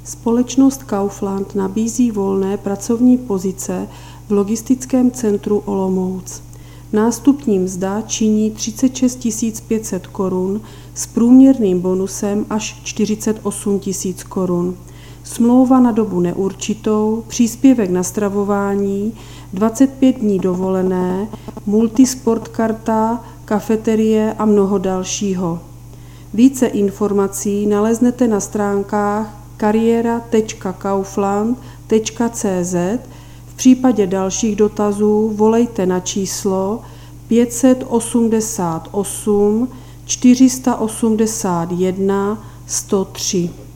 Společnost Kaufland nabízí volné pracovní pozice v logistickém centru Olomouc. Nástupní mzda činí 36 500 korun s průměrným bonusem až 48 000 korun. Smlouva na dobu neurčitou, příspěvek na stravování, 25 dní dovolené, multisportkarta, kafeterie a mnoho dalšího. Více informací naleznete na stránkách kariéra.kaufland.cz. V případě dalších dotazů volejte na číslo 588 481 103.